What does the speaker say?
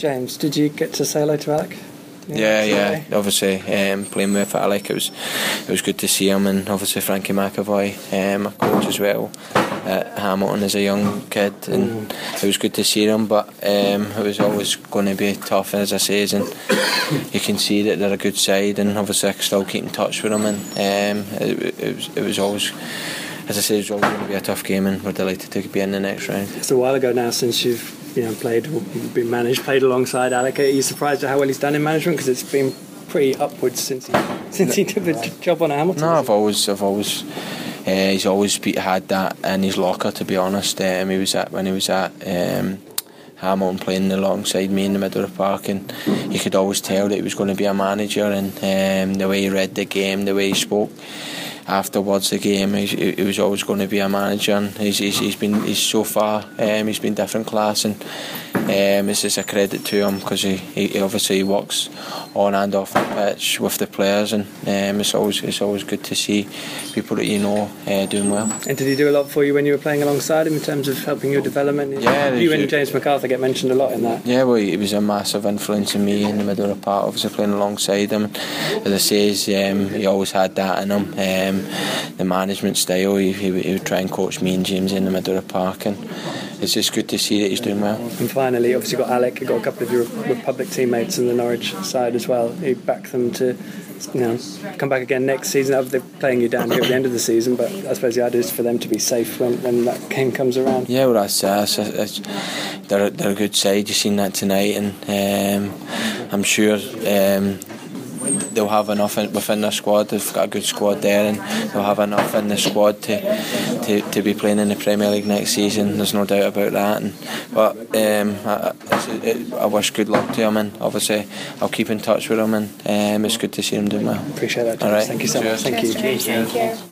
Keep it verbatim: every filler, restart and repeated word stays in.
James, did you get to say hello to Alec? Yeah, yeah. yeah. Obviously, um, playing with Alec, it was it was good to see him, and obviously Frankie McAvoy, um, my coach as well, at Hamilton as a young kid, and mm. it was good to see him. But um, it was always going to be tough, as I say, and you can see that they're a good side, and obviously I still keep in touch with them, and um, it, it was it was always. As I said, it's always going to be a tough game, and we're delighted to be in the next round. It's a while ago now since you've you know played, been managed, played alongside Alec. Are you surprised at how well he's done in management? Because it's been pretty upwards since he since he took the job on Hamilton. No, I've always, I've always, uh, he's always be, had that in his locker. To be honest, um, he was at when he was at. Um, Hamilton playing alongside me in the middle of the park, and you could always tell that he was going to be a manager, and um, the way he read the game, the way he spoke afterwards the game, he, he was always going to be a manager, and he's, he's, he's been he's so far um, he's been different class, and um, it's just a credit to him because he, he obviously he works on and off the pitch with the players, and um, it's always it's always good to see people that you know uh, doing well. And did he do a lot for you when you were playing alongside him in terms of helping your development? Yeah, you and James McArthur get mentioned a lot in that. Yeah, well, he was a massive influence in me in the middle of the park, obviously playing alongside him. As I say, um, he always had that in him. Um, the management style, he, he, he would try and coach me and James in the middle of the park, and it's just good to see that he's doing well. And finally, obviously got Alec, you got a couple of your Republic teammates in the Norwich side as well. He backed them to, you know, come back again next season. They're playing you down here at the end of the season, but I suppose the idea is for them to be safe when, when that game comes around. Yeah, well, that's, that's, that's they're, they're a good side. You've seen that tonight, and um, I'm sure um, they'll have enough in, within their squad. They've got a good squad there, and they'll have enough in the squad to, to, to be playing in the Premier League next season. There's no doubt about that. And, but um, I, it, I wish good luck to them, and obviously I'll keep in touch with them, and um, it's good to see them doing well. Appreciate that, James. All right. Thank you so much. Thank you. Thank you.